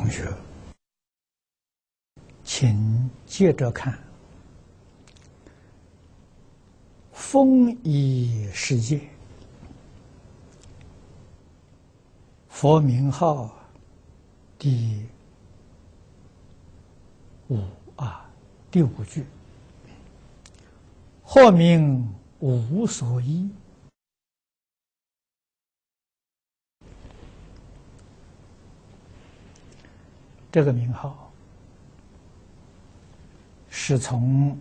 同学，请接着看丰益世界佛名号第五句，或名无所依。这个名号是从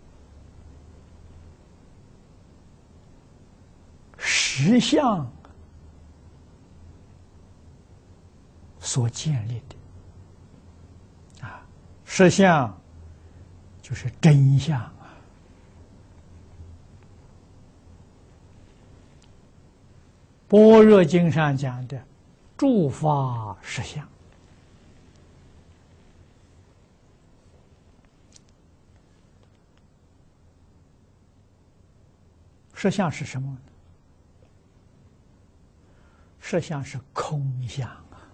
实相所建立的实相就是真相般若经上讲的诸法实相，实相是什么呢？实相是空相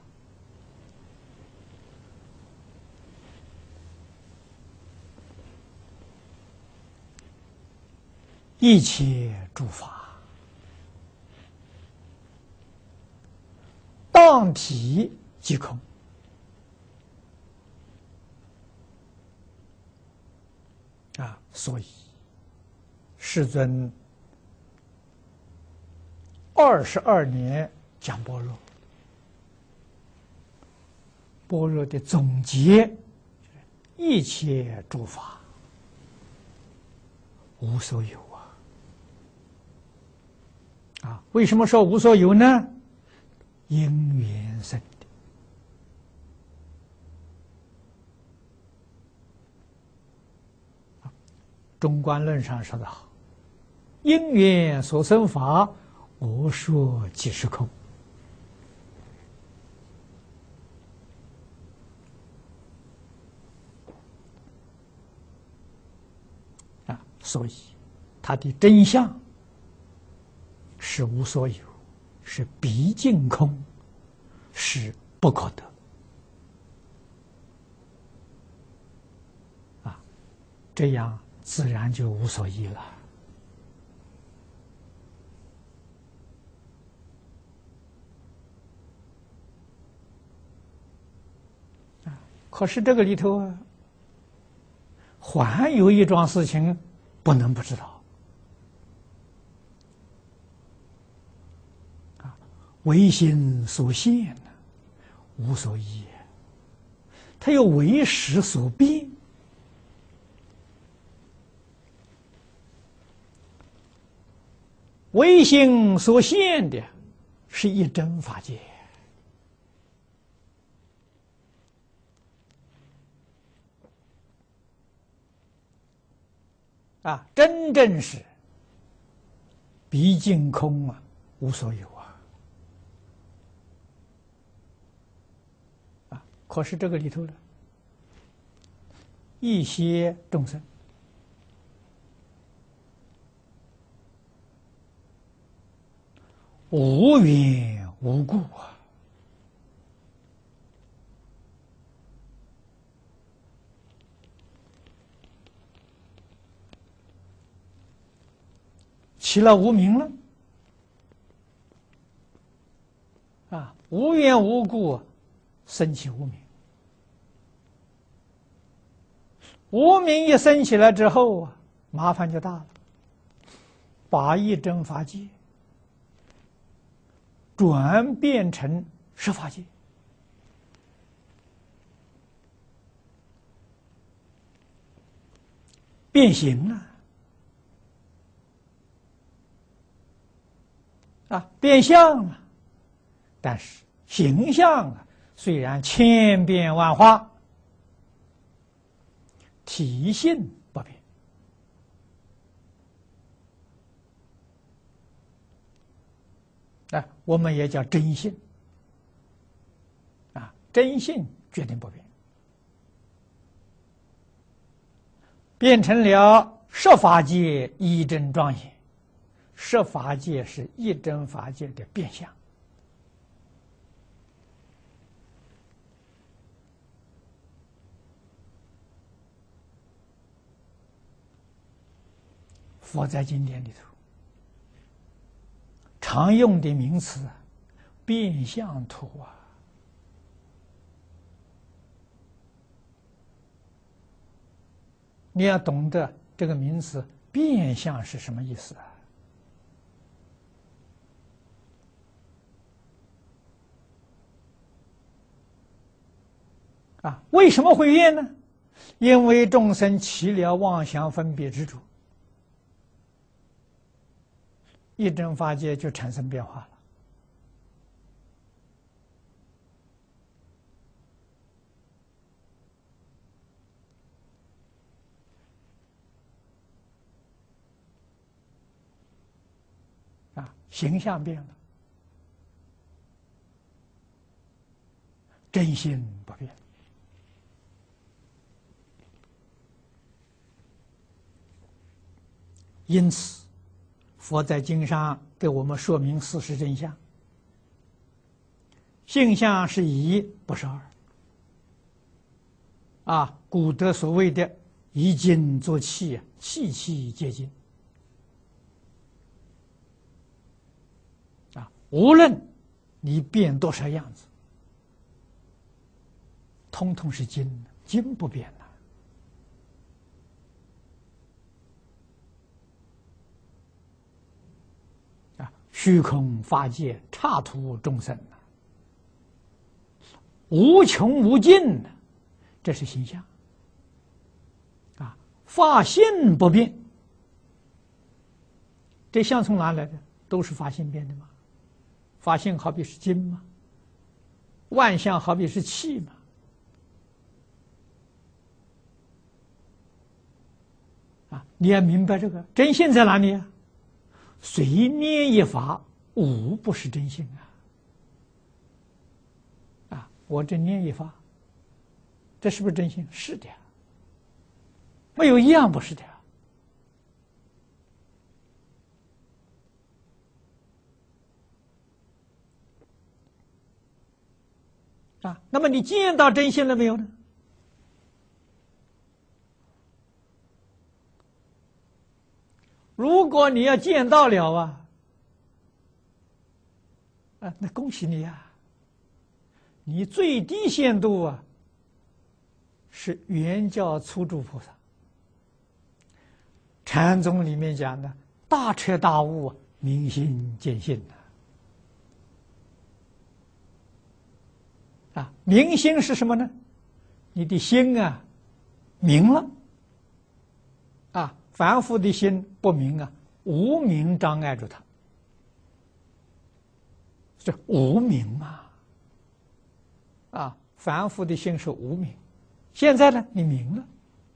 一切诸法当体即空所以世尊22年讲般若，般若的总结，一切诸法无所有为什么说无所有呢？因缘生的。中观论上说得好，因缘所生法，我说即是空。所以它的真相是无所有，是毕竟空，是不可得这样自然就无所依了可是这个里头还有一桩事情不能不知道唯心所现无所依，它又为识所变。唯心所现的是一真法界真正是毕竟空无所有可是这个里头呢，一些众生无缘无故起了无明了无缘无故生起无明，无明一生起来之后麻烦就大了，把一真法界转变成十法界，变形了变相了，但是形象虽然千变万化，体性不变我们也叫真性真性决定不变，变成了十法界一真庄严。十法界是一真法界的变相佛在经典里头常用的名词变相图啊。你要懂得这个名词变相是什么意思啊？为什么会变呢？因为众生起了妄想分别执着，一真法界就产生变化了啊，形象变了，真心不变。因此，佛在经上给我们说明事实真相。性相是一，不是二。啊，古德所谓的“以精作气”，气气皆精。啊，无论你变多少样子，通通是精，精不变的。虚空法界，刹土众生无穷无尽的，这是形象。啊，法性不变，这相从哪来的？都是法性变的嘛。法性好比是精嘛，万象好比是气嘛。啊，你要明白这个真性在哪里啊？随念一法，无不是真性啊！啊，我这念一法，这是不是真性？是的，没有一样不是的。啊，那么你见到真性了没有呢？如果你要见到了啊，那恭喜你啊！你最低限度啊，是圆教初住菩萨。禅宗里面讲的大彻大悟，明心见性啊，明心是什么呢？你的心啊，明了。啊，凡夫的心不明啊，无明障碍住他，是无明嘛。啊，凡夫的心是无明，现在呢，你明了。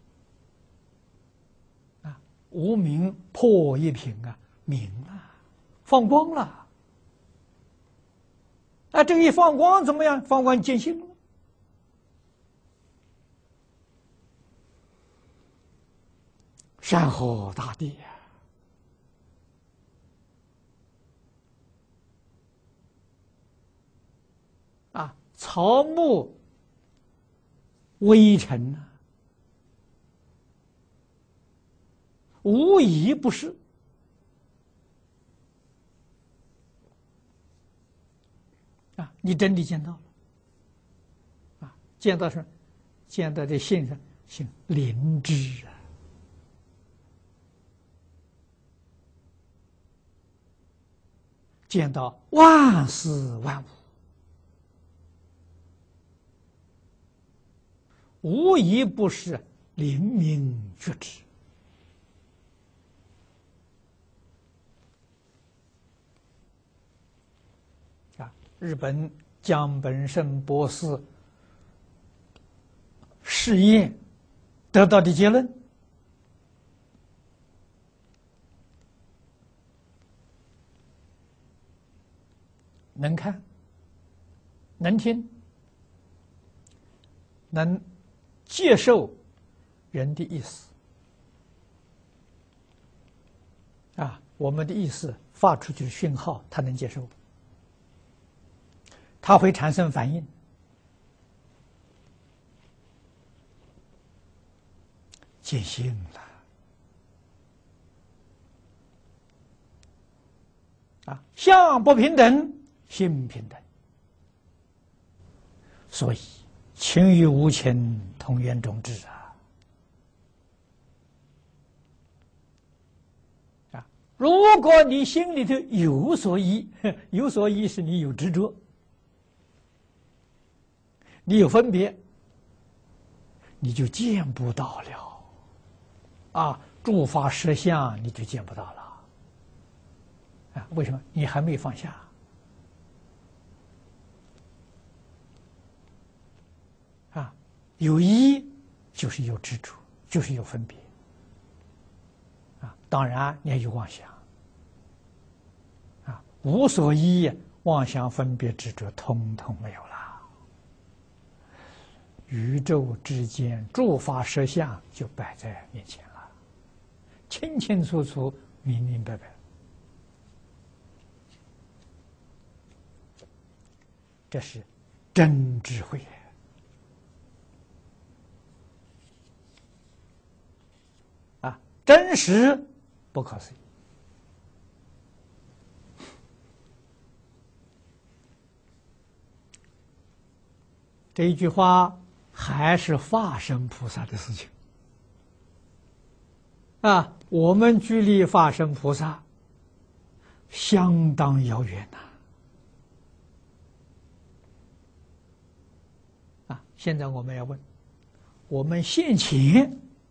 啊，无明破一品啊，明了，放光了。啊，这个一放光怎么样？放光见性了。山河大地啊，草木微尘啊，无一不是。啊，你真的见到了。啊，见到什么？见到这性上性灵知啊。见到万事万物，无一不是灵明觉知。啊，日本江本胜博士试验得到的结论，能看，能听，能接受人的意思。啊，我们的意思发出去的讯号，他能接受，他会产生反应。见性了。 相不平等，心平等。所以情与无情，同源种质如果你心里头有所依，有所依是你有执着，你有分别，你就见不到了诸法实相你就见不到了为什么？你还没放下有依就是有执着，就是有分别当然你也有妄想无所依，妄想分别执着通通没有了，宇宙之间诸法实相就摆在面前了，清清楚楚，明明白白。这是真智慧真实不可思议。这一句话还是化身菩萨的事情我们距离化身菩萨相当遥远现在我们要问，我们现前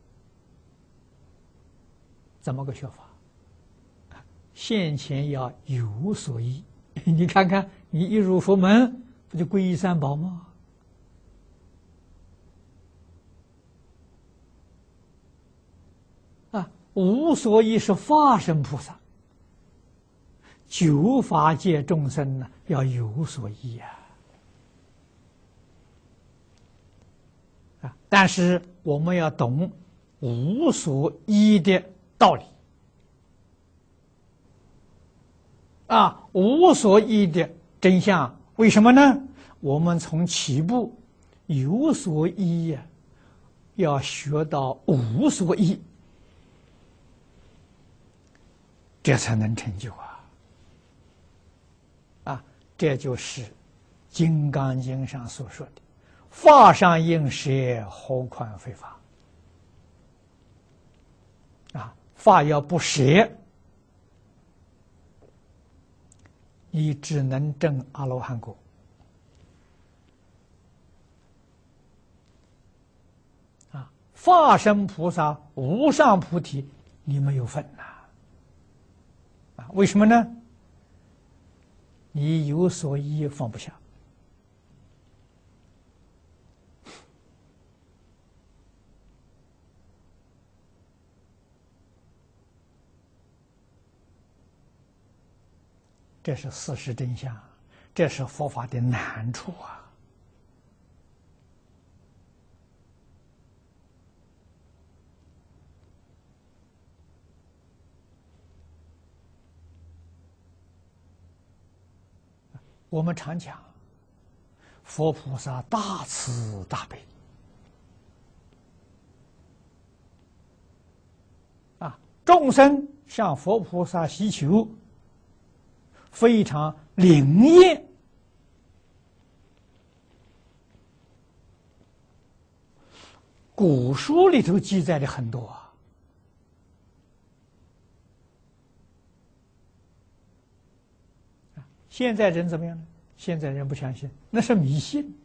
怎么个学法？现前要有所依。你看看，你一入佛门，不就皈依三宝吗？无所依是化身菩萨，九法界众生呢要有所依但是我们要懂无所依的道理无所依的真相。为什么呢？我们从起步有所依要学到无所依，这才能成就这就是《金刚经》上所说的法上应舍，何况非法法要不舍，你只能证阿罗汉果法身菩萨、无上菩提你没有份为什么呢？你有所依放不下这是事实真相，这是佛法的难处我们常讲佛菩萨大慈大悲众生向佛菩萨祈求非常灵验，古书里头记载的很多现在人怎么样呢？现在人不相信，那是迷信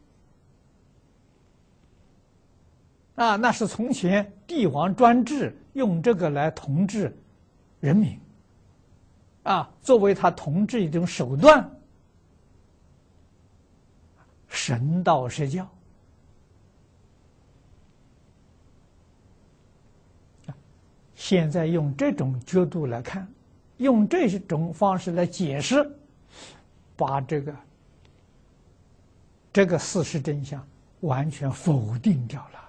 那是从前帝王专制，用这个来统治人民作为他统治一种手段，神道施教现在用这种角度来看，用这种方式来解释，把这个事实真相完全否定掉了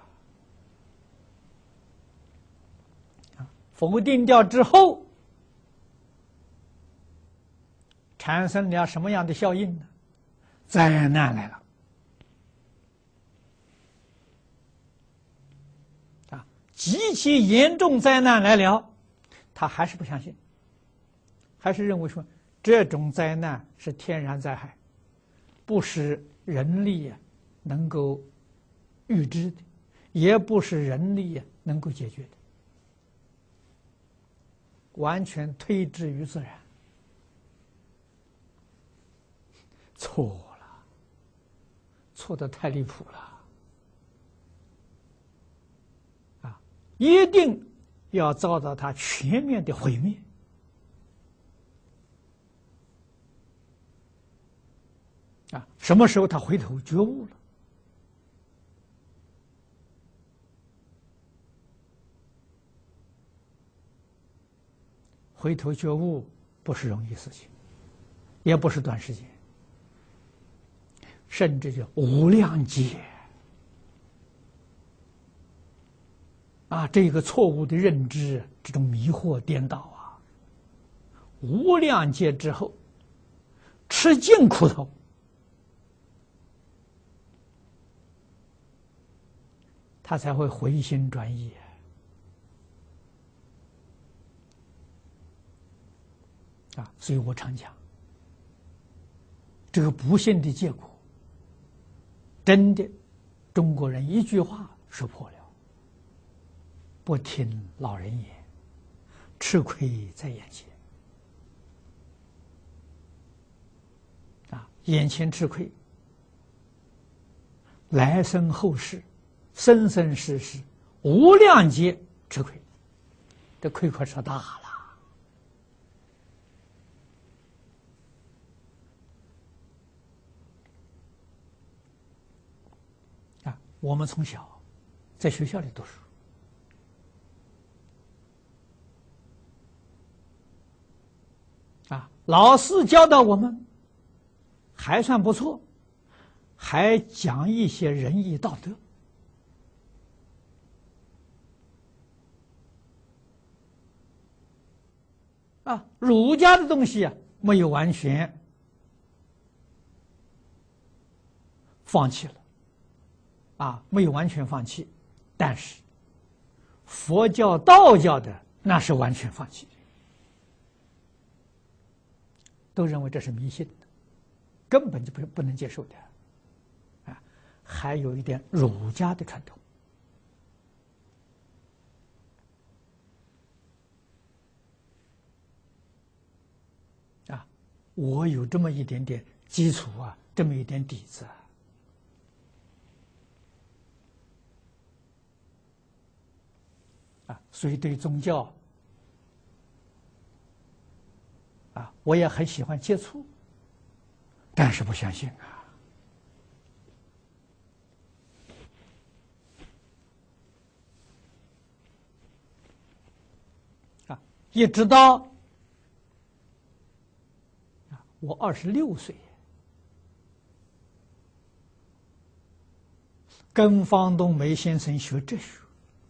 否定掉之后产生了什么样的效应呢？灾难来了极其严重灾难来了，他还是不相信，还是认为说这种灾难是天然灾害，不是人力能够预知的，也不是人力能够解决的，完全推之于自然。错了，错得太离谱了啊！一定要遭到它全面的毁灭啊！什么时候他回头觉悟了？回头觉悟不是容易事情，也不是短时间，甚至就无量劫啊！这个错误的认知，这种迷惑颠倒啊，无量劫之后，吃尽苦头，他才会回心转意啊！所以我常讲，这个不幸的结果，真的，中国人一句话说破了：不听老人言，吃亏在眼前。啊，眼前吃亏，来生后世，生生世世，无量劫吃亏，这亏可是大了。啊，我们从小在学校里读书。啊，老师教导我们还算不错，还讲一些仁义道德。啊，儒家的东西没有完全放弃了，啊，没有完全放弃，但是佛教、道教的那是完全放弃的。都认为这是迷信的，根本就不能接受的，啊，还有一点儒家的传统，啊，我有这么一点点基础啊，这么一点底子啊，所以对宗教啊，我也很喜欢接触，但是不相信啊，一直到我26岁，跟方东梅先生学哲学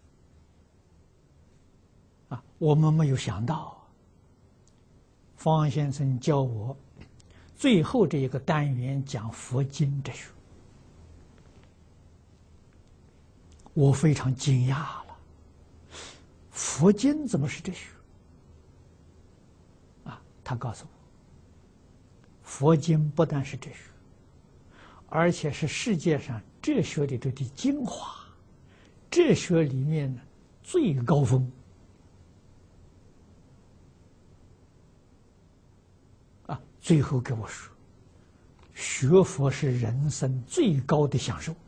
啊，我们没有想到。方先生教我最后这一个单元讲佛经哲学，我非常惊讶了。佛经怎么是哲学？啊，他告诉我，佛经不但是哲学，而且是世界上哲学里头的精华，哲学里面的最高峰。最后跟我说，学佛是人生最高的享受。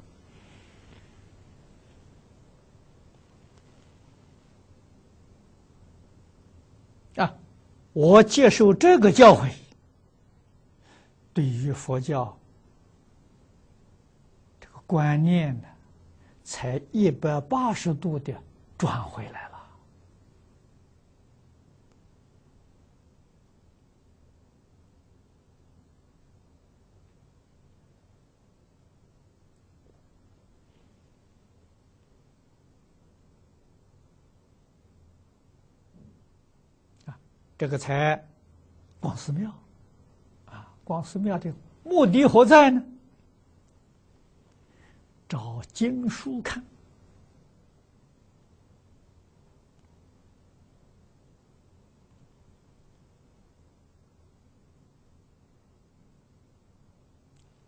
啊，我接受这个教诲，对于佛教这个观念呢，才180度的转回来了。这个才逛寺庙，啊，逛寺庙的目的何在呢？找经书看，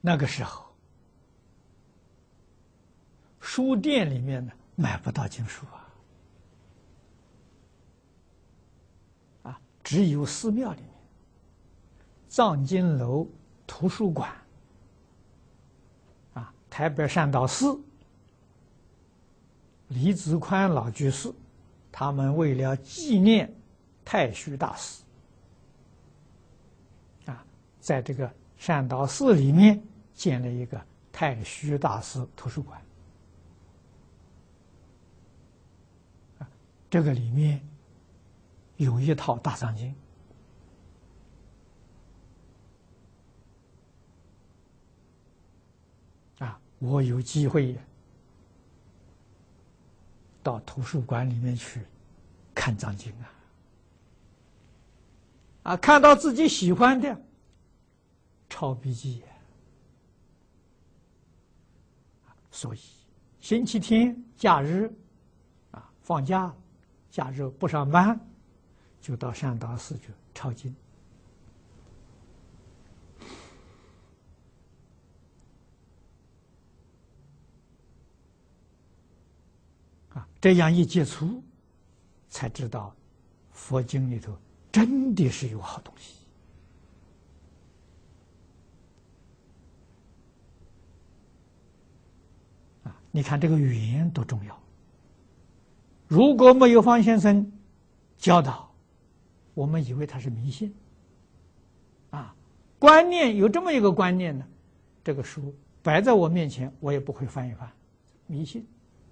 那个时候，书店里面呢买不到经书只有寺庙里面，藏经楼图书馆，台北善导寺李子宽老居士，他们为了纪念太虚大师，在这个善导寺里面建了一个太虚大师图书馆。这个里面有一套大藏经，我有机会到图书馆里面去看藏经看到自己喜欢的抄笔记所以星期天假日放假，假日不上班，就到善导寺去抄经。这样一接触，才知道佛经里头真的是有好东西你看这个语言多重要！如果没有方先生教导，我们以为他是迷信观念有这么一个观念呢，这个书摆在我面前，我也不会翻一翻，迷信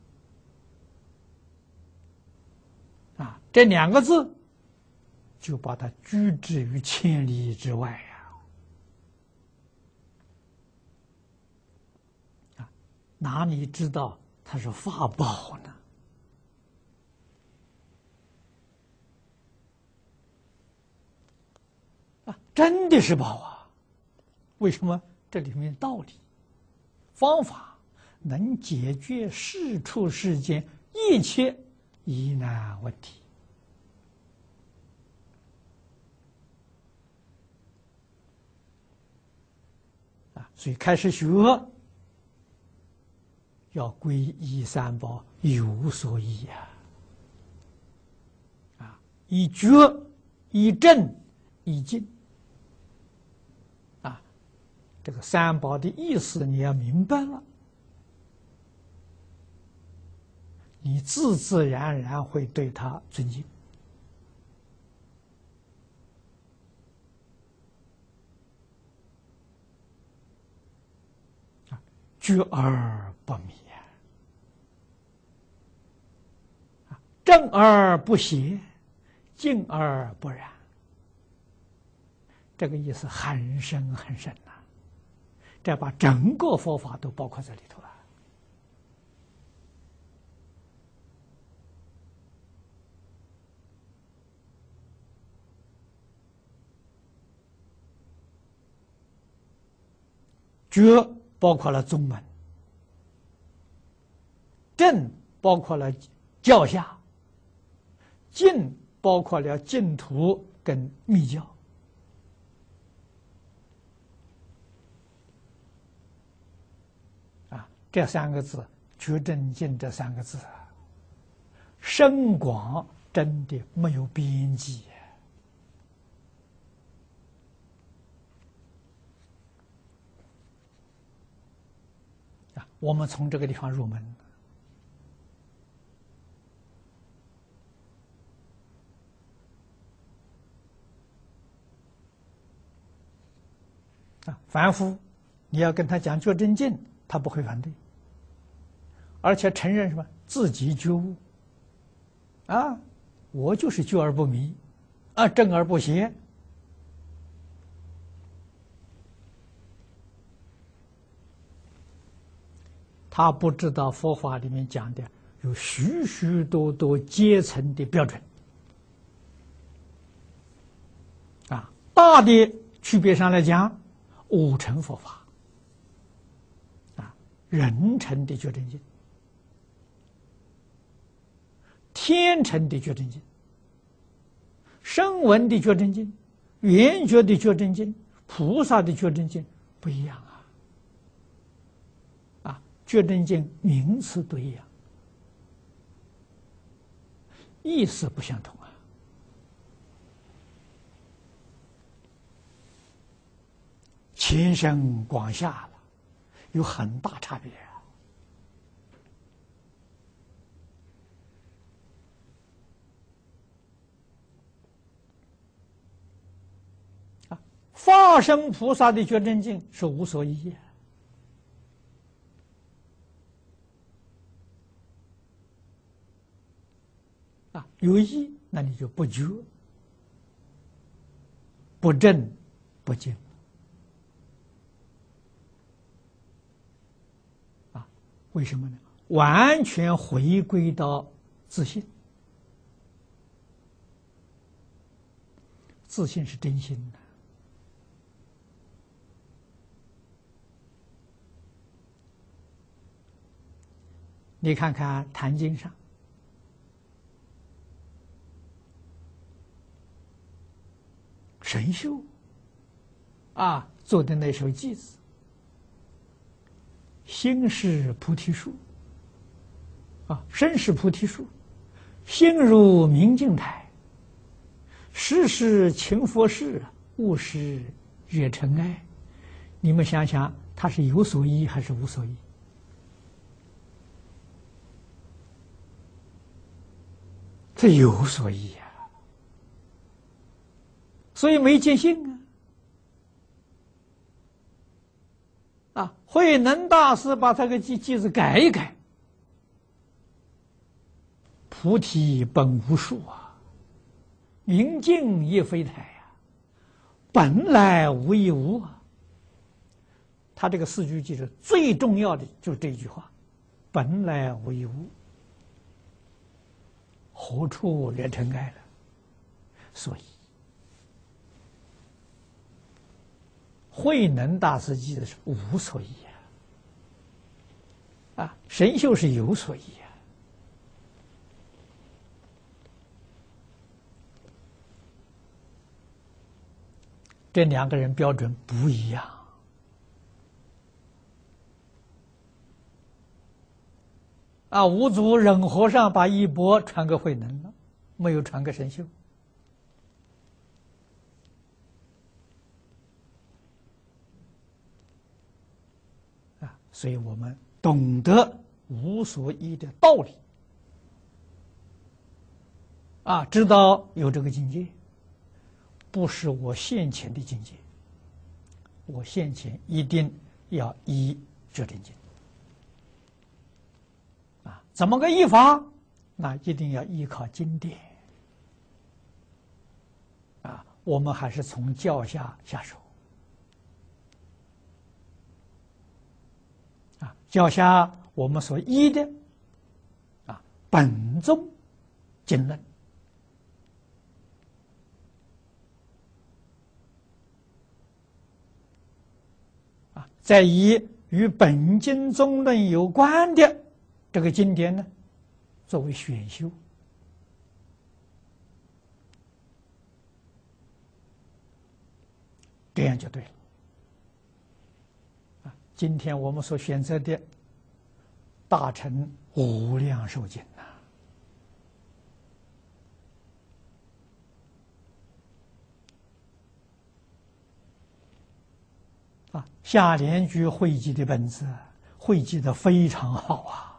这两个字就把它拒之于千里之外哪里知道它是法宝呢？真的是宝为什么？这里面道理、方法能解决世出世间一切疑难问题所以开始学要皈依三宝，有所依以觉、以正、以净这个三宝的意思你要明白了，你自自然然会对他尊敬觉而不迷正而不邪，静而不染，这个意思很深很深这把整个佛法都包括在里头了觉包括了宗门，正包括了教下，净包括了净土跟密教这三个字觉正净这三个字深广真的没有边际我们从这个地方入门凡夫你要跟他讲觉正净，他不会反对，而且承认什么自己觉悟我就是觉而不迷正而不邪他不知道佛法里面讲的有许许多多阶层的标准大的区别上来讲5乘佛法人乘的觉正净，天乘的觉正净，声闻的觉正净，缘觉的觉正净，菩萨的觉正净不一样觉真经名词都一样，意思不相同啊。前深广下了，有很大差别啊！法身菩萨的觉真经是无所依啊，有依那你就不觉、不正、不净。为什么呢？完全回归到自信，自信是真心的。你看看《坛经》上，神秀啊做的那首偈子。心是菩提树，啊，身是菩提树，心如明镜台，时时勤佛事，勿使惹尘埃。你们想想，它是有所依还是无所依？这有所依啊，所以没见性啊。慧能大师把这个偈子改一改，菩提本无树啊，明镜亦非台啊，本来无一物啊。他这个四句偈是最重要的，就是这一句话：本来无一物，何处惹尘埃了？所以，慧能大师记的是无所依啊，神秀是有所依啊。这两个人标准不一样啊。五祖忍和尚把衣钵传给慧能了，没有传给神秀。所以我们懂得无所依的道理啊，知道有这个境界，不是我现前的境界，我现前一定要依觉真经啊。怎么个依法？那一定要依靠经典啊。我们还是从教下手。教下我们所依的本宗经论再以与本经宗论有关的这个经典呢，作为选修这样就对了。今天我们所选择的大乘无量寿经下联句汇集的本子汇集的非常好啊。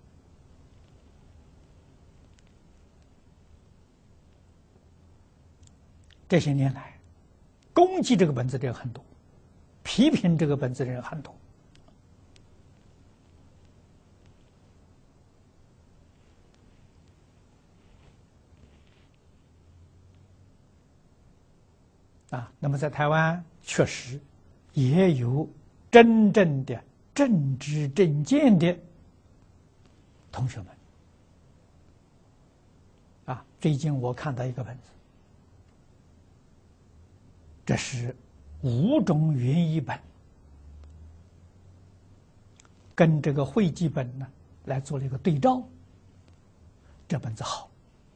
这些年来，攻击这个本子的人很多，批评这个本子的人很多。那么在台湾确实也有真正的正知正见的同学们最近我看到一个本子，这是5种原译本跟这个汇集本呢来做了一个对照，这本子好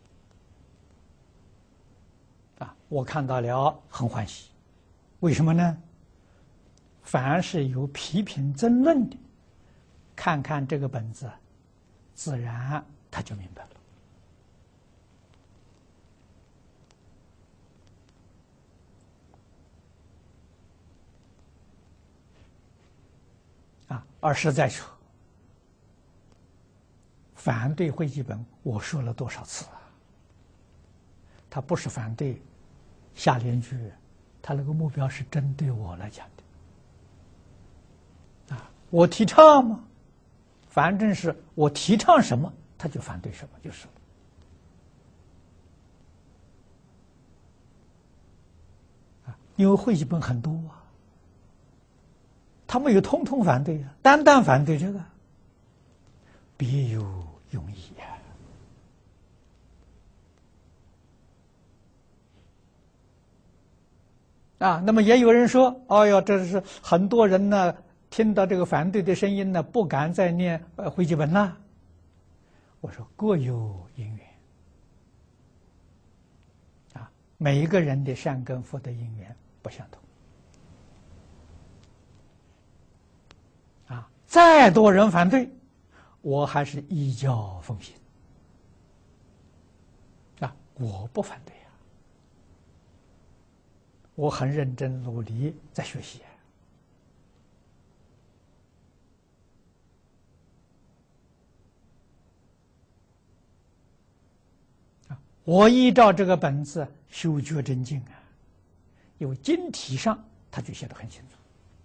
我看到了很欢喜。为什么呢？凡是有批评争论的， 看看这个本子，自然他就明白了。而实在说，反对会记本，我说了多少次啊？他不是反对下联句，他那个目标是针对我来讲的。我提倡嘛，反正是我提倡什么，他就反对什么，就是了。因为会记本很多啊。他们有通通反对啊，单单反对这个，别有用意那么也有人说，哎呦，这是很多人呢，听到这个反对的声音呢，不敢再念会记本了。我说各有因缘每一个人的善根福德因缘不相同。再多人反对，我还是依教奉行我不反对我很认真努力在学习我依照这个本子修觉真经因为经题上他就写得很清楚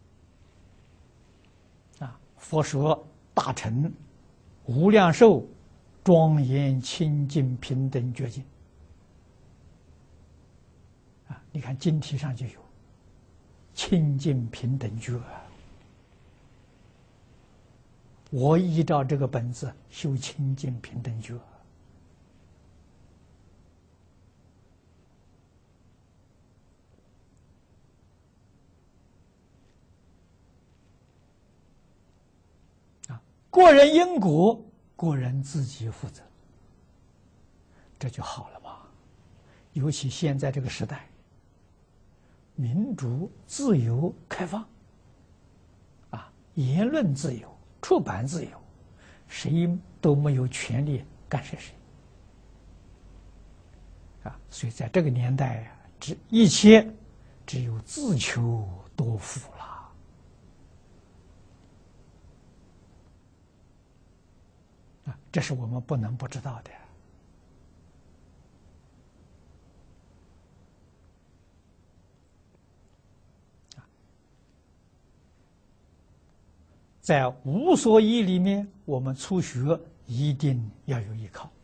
佛说大乘无量寿庄严清净平等觉境你看经题上就有清净平等觉我依照这个本子修清净平等觉个人因果，个人自己负责，这就好了嘛。尤其现在这个时代，民主、自由、开放，言论自由、出版自由，谁都没有权利干涉谁。所以在这个年代一切只有自求多福了。这是我们不能不知道的。在无所依里面，我们初学一定要有依靠。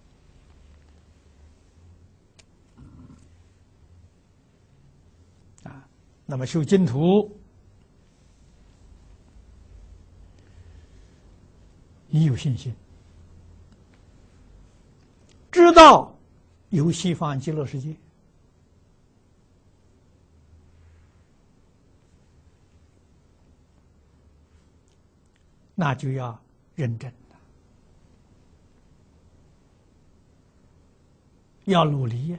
那么修净土，你有信心。知道有西方极乐世界，那就要认真了，要努力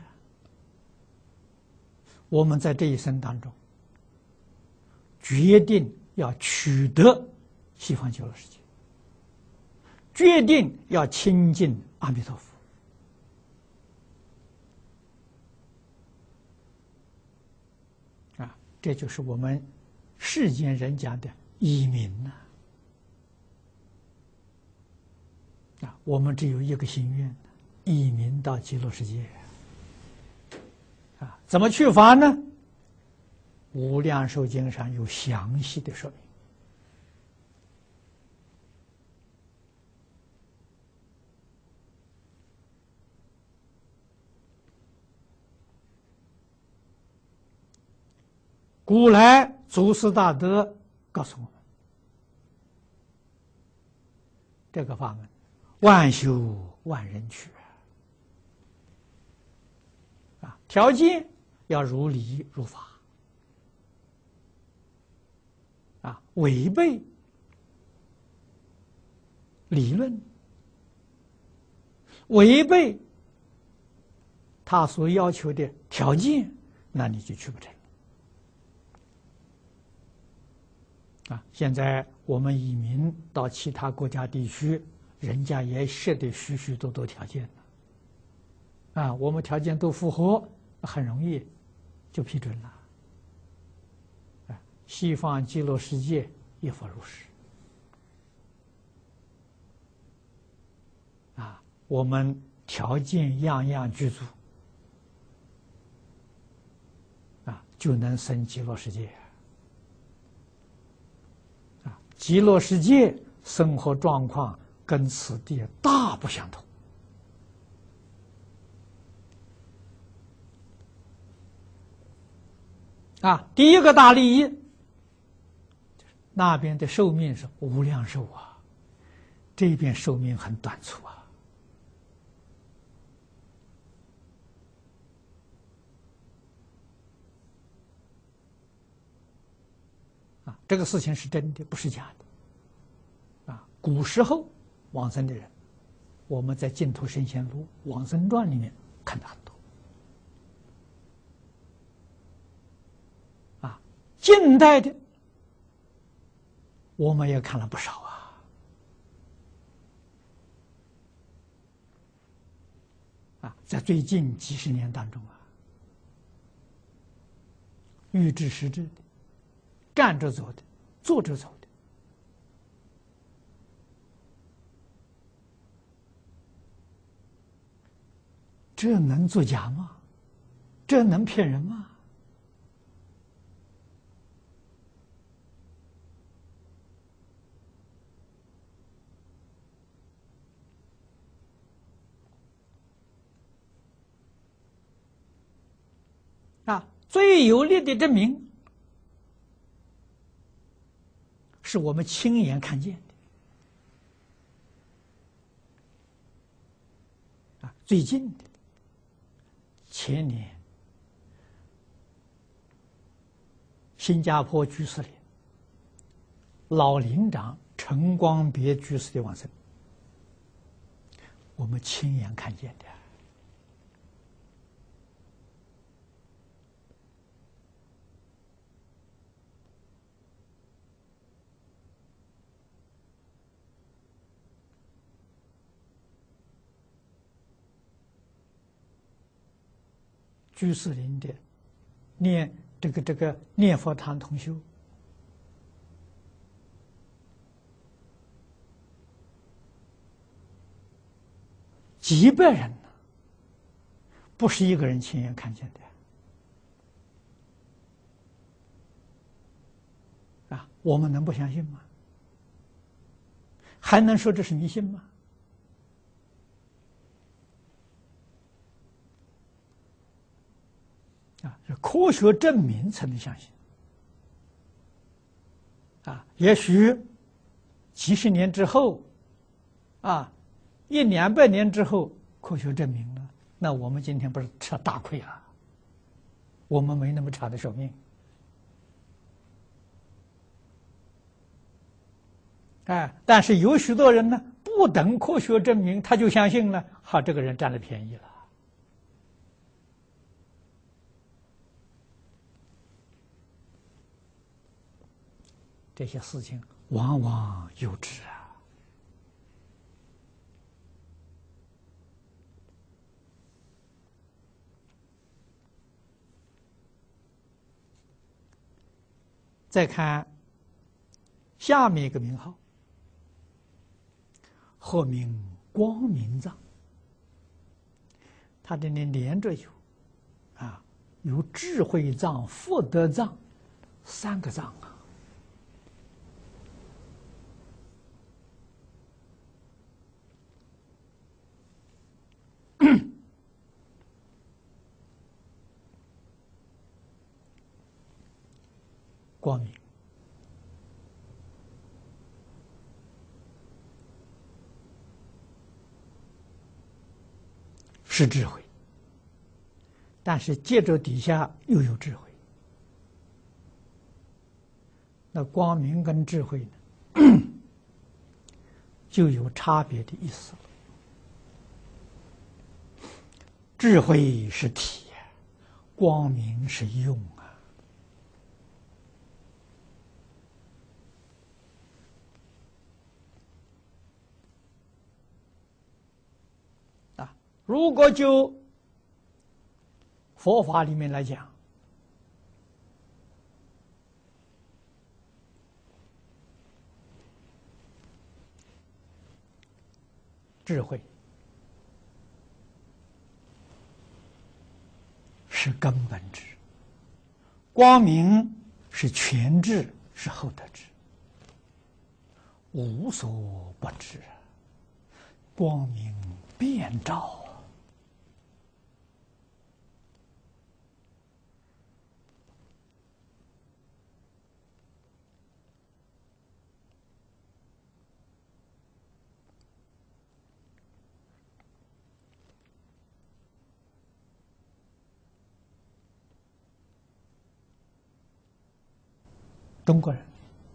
我们在这一生当中，决定要取得西方极乐世界，决定要亲近阿弥陀佛。这就是我们世间人讲的依明我们只有一个心愿，依明到极乐世界怎么去法呢？无量寿经上有详细的说明古来祖师大德告诉我们，这个法门万修万人去条件要如理如法违背理论，违背他所要求的条件，那你就去不成现在我们移民到其他国家地区，人家也设的许许多多条件我们条件都符合，很容易就批准了。西方极乐世界亦复如是。我们条件样样具足，就能生极乐世界。极乐世界生活状况跟此地大不相同。第一个大利益，那边的寿命是无量寿这边寿命很短促这个事情是真的，不是假的。古时候往生的人，我们在《净土圣贤录》《往生传》里面看到很多。近代的我们也看了不少在最近几十年当中预知实质的，站着走的，坐着走的，这能作假吗？这能骗人吗？最有力的证明是我们亲眼看见的。最近的，前年新加坡居士林老林长陈光别居士的往生，我们亲眼看见的。居士林的念佛堂同修，几百人呢，不是一个人亲眼看见的我们能不相信吗？还能说这是迷信吗？是科学证明才能相信。也许几十年之后，100-200年之后，科学证明了，那我们今天不是吃大亏了？我们没那么长的寿命。但是有许多人呢，不等科学证明他就相信了，这个人占了便宜了。这些事情往往有之再看下面一个名号，或名光明藏，它这里连着有智慧藏、福德藏3个藏光明是智慧，但是接着底下又有智慧。那光明跟智慧呢，就有差别的意思了。智慧是体，光明是用如果就佛法里面来讲，智慧是根本智，光明是全智，是后得智，无所不知，光明遍照。中国人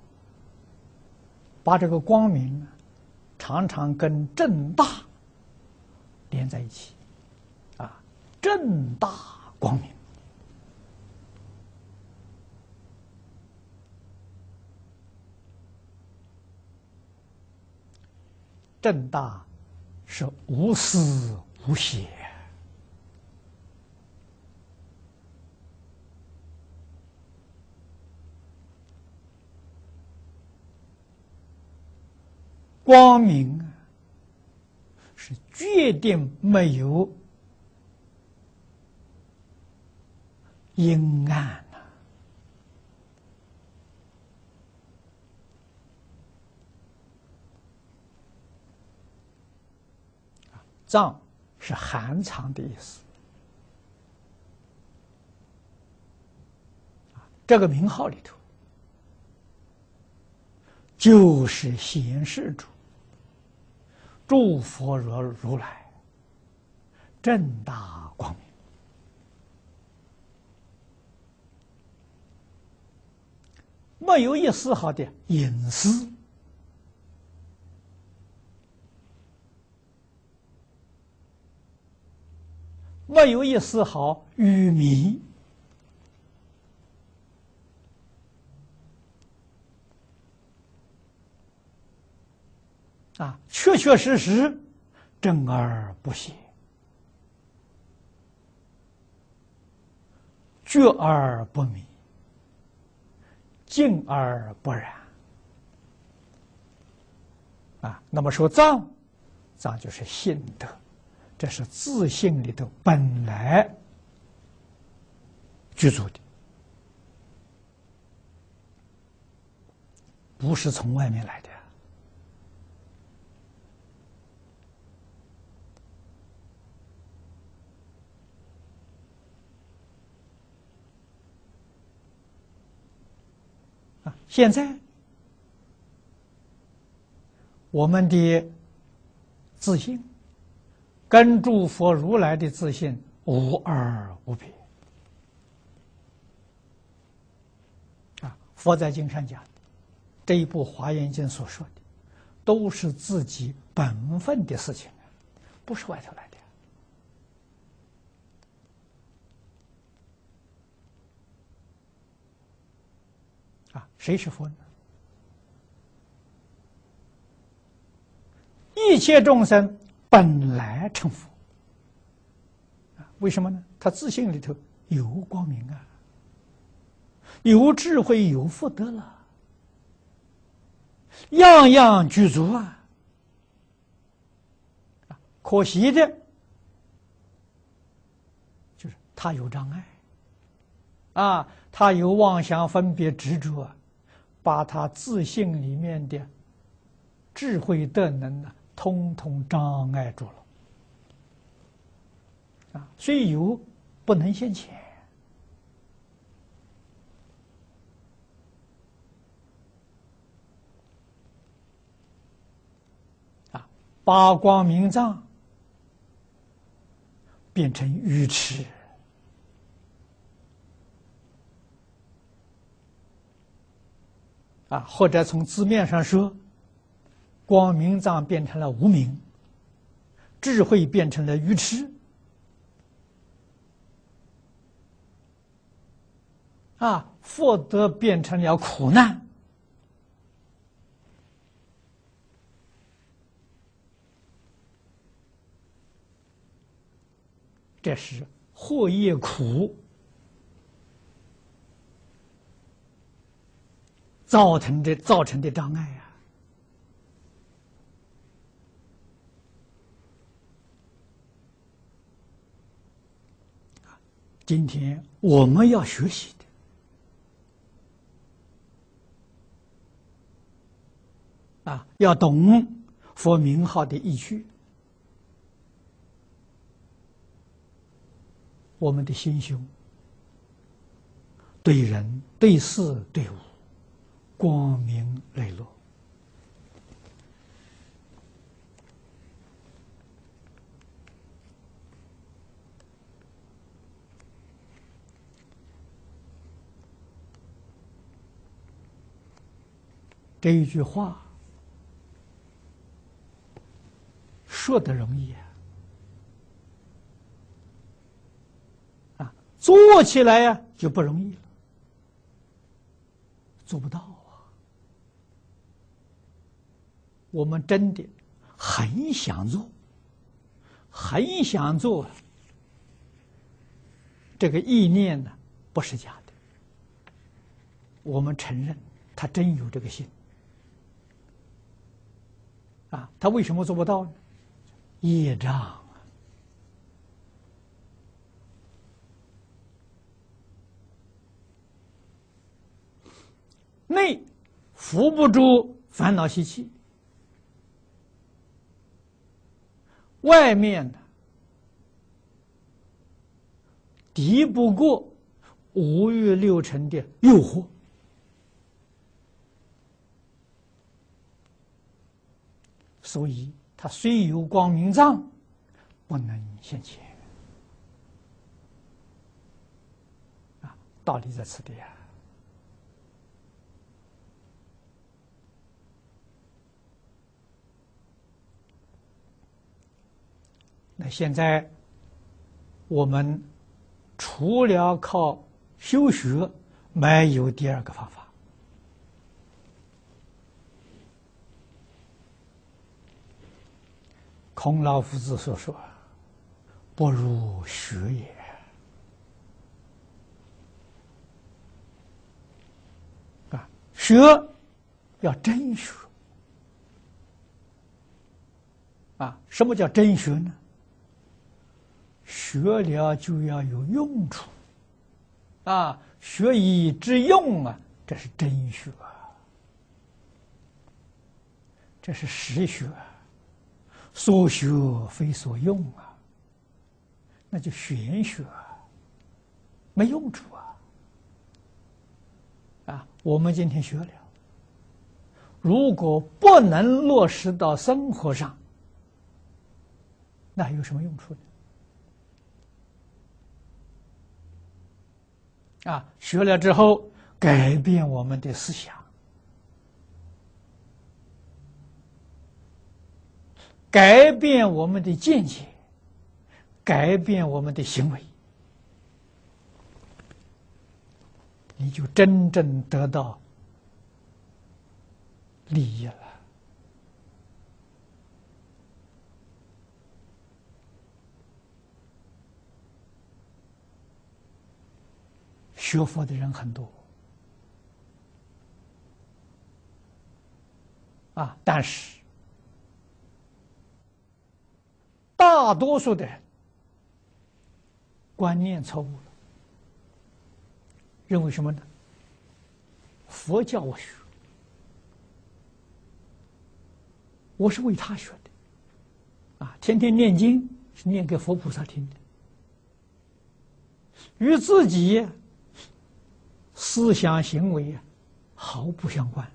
把这个光明常常跟正大连在一起，啊，正大光明。正大是无私无邪，光明是决定没有阴暗的。藏是含藏的意思，这个名号里头就是显示出诸佛如来正大光明，没有一丝毫的隐私，没有一丝毫愚迷，确确实实正而不邪，觉而不迷，静而不染。那么说藏就是性德，这是自性里头本来具足的，不是从外面来的。现在我们的自信跟诸佛如来的自信无二无别。佛在经上讲，这一部《华严经》所说的，都是自己本分的事情，不是外头来的。谁是佛呢？一切众生本来成佛，为什么呢？他自性里头有光明啊，有智慧，有福德了，样样具足啊。可惜的就是他有障碍，他有妄想分别执着，把他自性里面的智慧德能通通障碍住了，虽有不能现前。把光明藏变成愚痴，或者从字面上说，光明藏变成了无明，智慧变成了愚痴，福德变成了苦难。 这是祸业苦造成的障碍呀！今天我们要学习的要懂佛名号的依据，我们的心胸对人、对事、对物光明磊落。这一句话说得容易做起来呀就不容易了，做不到啊。我们真的很想做，很想做，这个意念呢不是假的，我们承认他真有这个心他为什么做不到呢？业障。内伏不住烦恼习气，外面呢敌不过五欲六尘的诱惑，所以他虽有光明藏，不能现前道理在此地那现在我们除了靠修学，没有第二个方法。孔老夫子所说：“不如学也。”学要真学什么叫真学呢？学了就要有用处学以致用这是真学这是实学所学非所用那就玄学没用处我们今天学了，如果不能落实到生活上，那有什么用处呢？学了之后改变我们的思想，改变我们的见解，改变我们的行为，你就真正得到利益了。学佛的人很多但是大多数的人观念错误了，认为什么呢？佛教我学，我是为他学的天天念经是念给佛菩萨听的，与自己思想行为毫不相关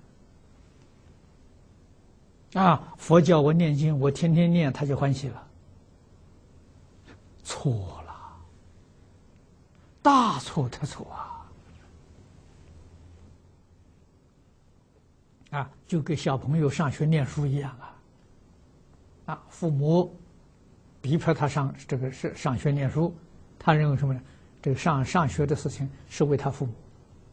佛教我念经，我天天念他就欢喜了，错了，大错特错就跟小朋友上学念书一样父母逼迫他上学念书，他认为什么呢？这个上学的事情是为他父母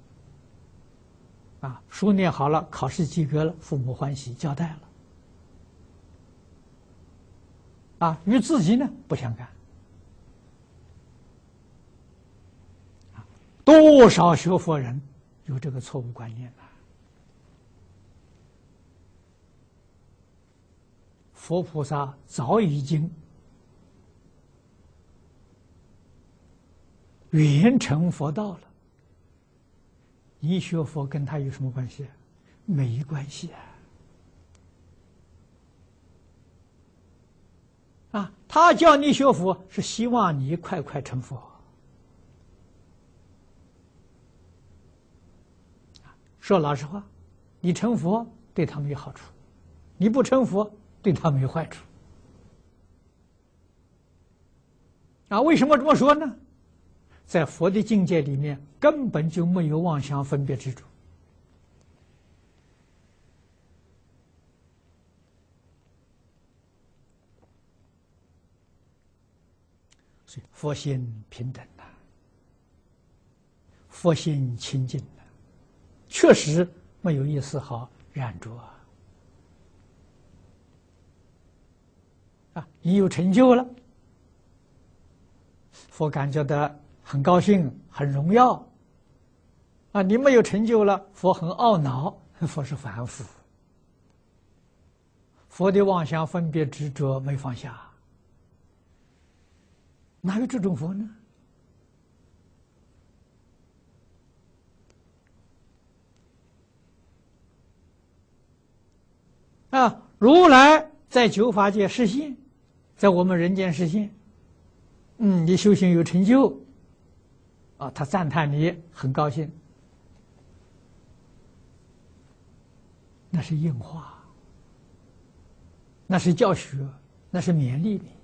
书念好了，考试及格了，父母欢喜，交代了与自己呢不相干多少学佛人有这个错误观念呢？佛菩萨早已经圆成佛道了，你学佛跟他有什么关系？没关系啊！他叫你学佛，是希望你快快成佛。说老实话，你成佛对他们有好处，你不成佛对他们有坏处。啊，为什么这么说呢？在佛的境界里面，根本就没有妄想分别执着。所以佛心平等呐，佛心清净呐，确实没有一丝毫染着啊！你有成就了，佛感觉到很高兴，很荣耀啊！你没有成就了，佛很懊恼，佛是凡夫。佛的妄想分别执着没放下，哪有这种佛呢？啊！如来在九法界示现，在我们人间示现，你修行有成就，啊，他赞叹你，很高兴，那是应化，那是教学，那是勉励你。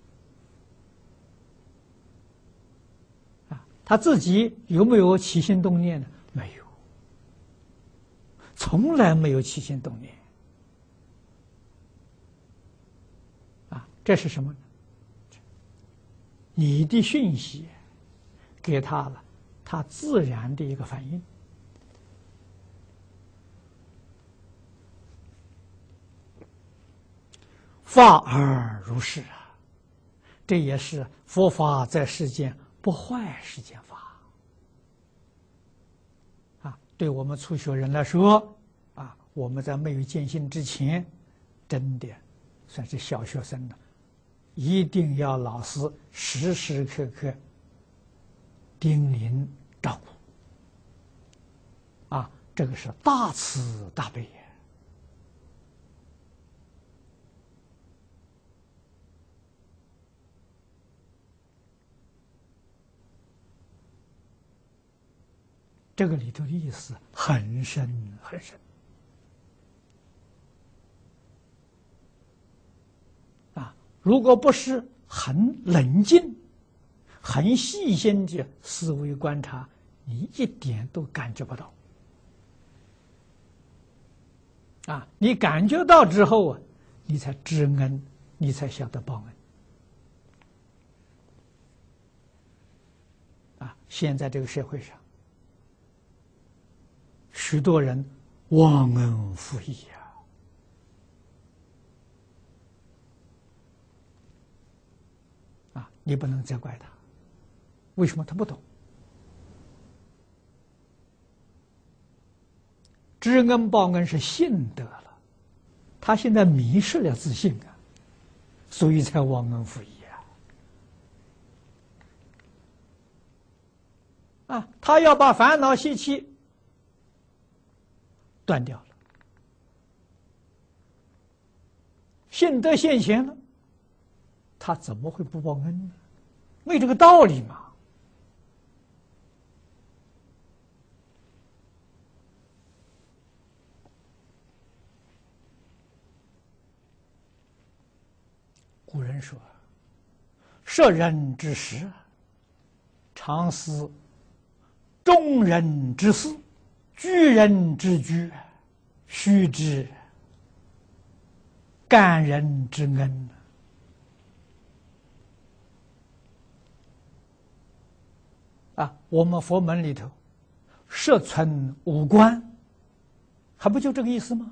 啊，他自己有没有起心动念呢？没有，从来没有起心动念。啊，这是什么呢？你的讯息给他了，他自然的一个反应。法而如是啊，这也是佛法在世间不坏世间法啊。对我们初学人来说啊，我们在没有见性之前，真的算是小学生了，一定要老师时时刻刻叮咛照顾啊，这个是大慈大悲。这个里头的意思很深很深啊！如果不是很冷静、很细心的思维观察，你一点都感觉不到啊！你感觉到之后啊，你才知恩，你才晓得报恩啊！现在这个社会上，许多人忘恩负义啊！你不能责怪他，为什么他不懂？知恩报恩是信德了，他现在迷失了自信啊，所以才忘恩负义啊！他要把烦恼习气断掉了，信德现前了，他怎么会不报恩呢？没这个道理嘛！古人说：“摄人之食，常思众人之事；居人之居，须知感人之恩。”啊，我们佛门里头，摄存五观，还不就这个意思吗？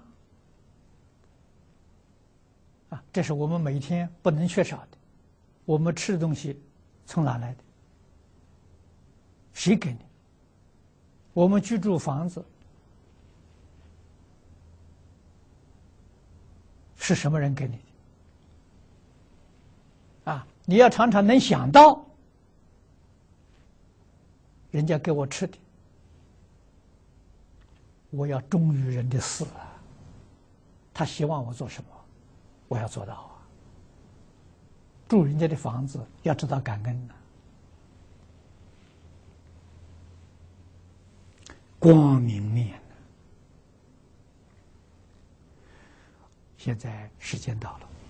啊，这是我们每天不能缺少的。我们吃的东西从哪来的？谁给你？ 我们居住房子是什么人给你的？啊，你要常常能想到人家给我吃的，我要忠于人的事啊。他希望我做什么，我要做到啊。住人家的房子要知道感恩呐。光明面。现在时间到了。